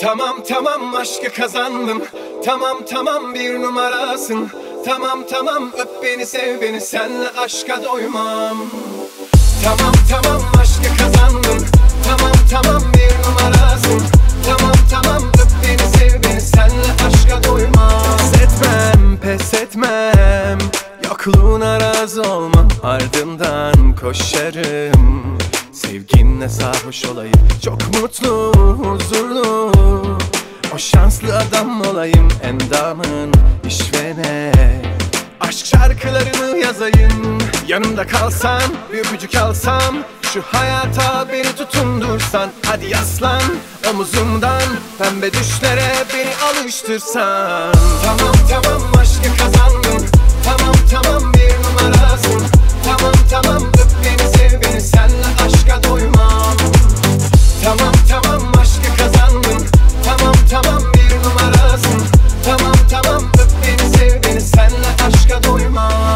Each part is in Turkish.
Tamam tamam aşkı kazandım. Tamam tamam bir numarasın. Tamam tamam öp beni sev beni, senle aşka doymam. Tamam tamam aşkı kazandım. Tamam tamam bir numarasın. Tamam tamam öp beni sev beni, senle aşka doymam. Pes etmem, yokluğuna razı olmam. Ardından koşarım, sevginle sarhoş olayım. Çok mutlu, huzurlu, o şanslı adam olayım. Endamın işvene aşk şarkılarını yazayım. Yanımda kalsan, bir öpücük alsam, şu hayata beni tutundursan. Hadi yaslan omuzumdan, pembe düşlere beni alıştırsan. Tamam tamam aşkı kazandım. Tamam tamam bir numarasın. Tamam tamam öp beni sev beni, senle aşka doymam. Tamam tamam aşkı kazandım. Tamam tamam bir numarasın. Tamam tamam öp beni sev beni, senle aşka doymam.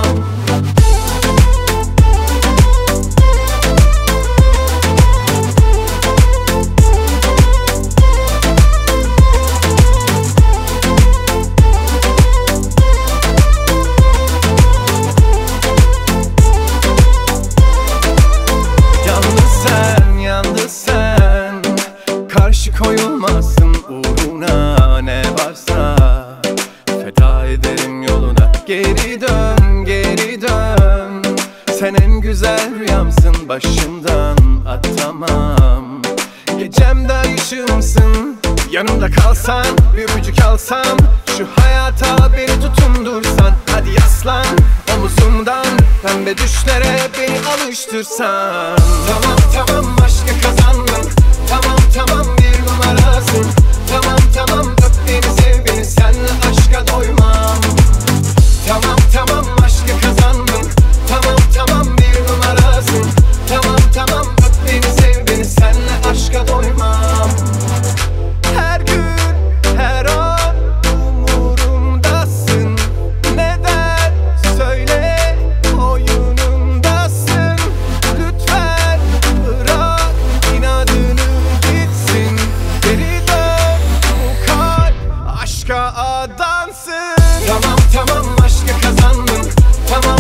Koyulmazsın uğruna, ne varsa feda ederim yoluna. Geri dön, geri dön, sen en güzel rüyamsın. Başımdan atamam, gecemde ışığımsın. Yanımda kalsan, bir öpücük alsam, şu hayata beni tutundursan. Hadi yaslan omuzumdan, pembe düşlere beni alıştırsan. Tamam tamam aşkı kazandım. Tamam tamam bir numarasın. Tamam tamam öp beni sev beni, senle aşka doymam. Tamam tamam aşkı kazandım. Tamam tamam bir numarasın. Tamam tamam öp beni sev beni, senle aşka doymam. Her gün her an umurumdasın. Neden söyle oyunumdasın. Lütfen bırak inadını gitsin. Geri dön, bu kalp aşka adansın. Tamam tamam aşkı kazandım. Tamam